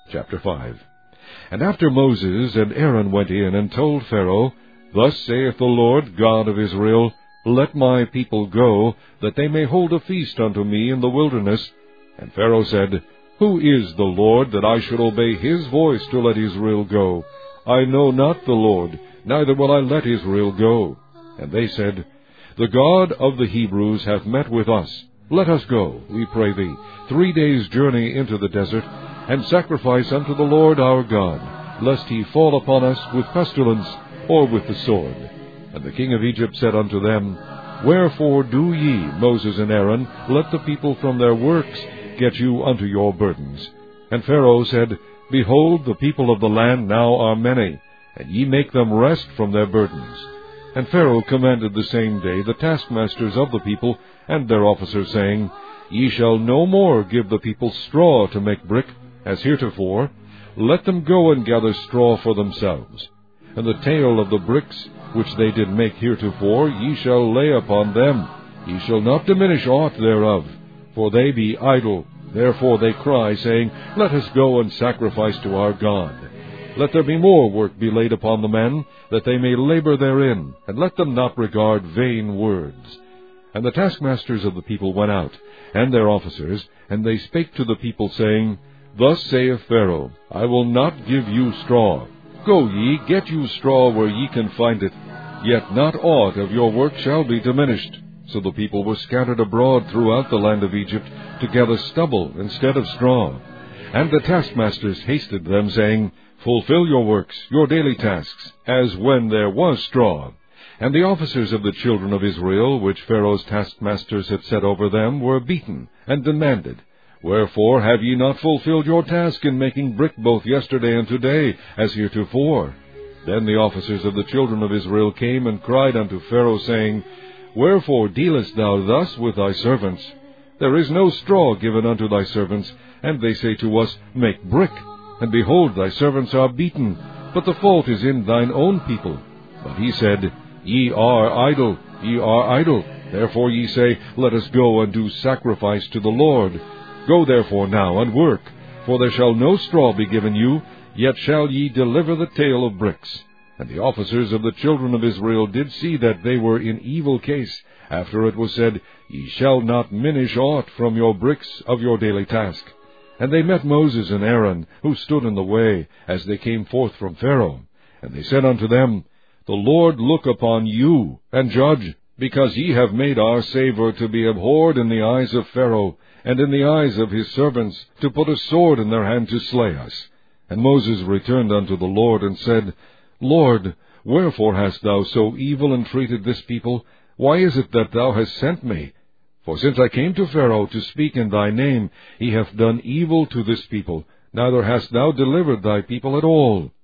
Chapter 5. And after Moses and Aaron went in and told Pharaoh, Thus saith the Lord God of Israel, Let my people go, that they may hold a feast unto me in the wilderness. And Pharaoh said, Who is the Lord, that I should obey his voice to let Israel go? I know not the Lord, neither will I let Israel go. And they said, The God of the Hebrews hath met with us. Let us go, we pray thee, 3 days' journey into the desert, and sacrifice unto the Lord our God, lest he fall upon us with pestilence or with the sword. And the king of Egypt said unto them, Wherefore do ye, Moses and Aaron, let the people from their works get you unto your burdens? And Pharaoh said, Behold, the people of the land now are many, and ye make them rest from their burdens. And Pharaoh commanded the same day the taskmasters of the people and their officers, saying, Ye shall no more give the people straw to make brick, as heretofore. Let them go and gather straw for themselves. And the tale of the bricks which they did make heretofore ye shall lay upon them. Ye shall not diminish aught thereof, for they be idle. Therefore they cry, saying, Let us go and sacrifice to our God. Let there be more work be laid upon the men, that they may labor therein, and let them not regard vain words. And the taskmasters of the people went out, and their officers, and they spake to the people, saying, Thus saith Pharaoh, I will not give you straw. Go ye, get you straw where ye can find it, yet not aught of your work shall be diminished. So the people were scattered abroad throughout the land of Egypt, to gather stubble instead of straw. And the taskmasters hasted them, saying, Fulfill your works, your daily tasks, as when there was straw. And the officers of the children of Israel, which Pharaoh's taskmasters had set over them, were beaten, and demanded, Wherefore have ye not fulfilled your task in making brick both yesterday and today, as heretofore? Then the officers of the children of Israel came and cried unto Pharaoh, saying, Wherefore dealest thou thus with thy servants? There is no straw given unto thy servants, and they say to us, Make brick. And behold, thy servants are beaten, but the fault is in thine own people. But he said, Ye are idle, ye are idle. Therefore ye say, Let us go and do sacrifice to the Lord. Go therefore now and work, for there shall no straw be given you, yet shall ye deliver the tale of bricks. And the officers of the children of Israel did see that they were in evil case, after it was said, Ye shall not minish aught from your bricks of your daily task. And they met Moses and Aaron, who stood in the way, as they came forth from Pharaoh. And they said unto them, The Lord look upon you, and judge, because ye have made our savour to be abhorred in the eyes of Pharaoh, and in the eyes of his servants, to put a sword in their hand to slay us. And Moses returned unto the Lord, and said, Lord, wherefore hast thou so evil entreated this people? Why is it that thou hast sent me? For since I came to Pharaoh to speak in thy name, he hath done evil to this people, neither hast thou delivered thy people at all.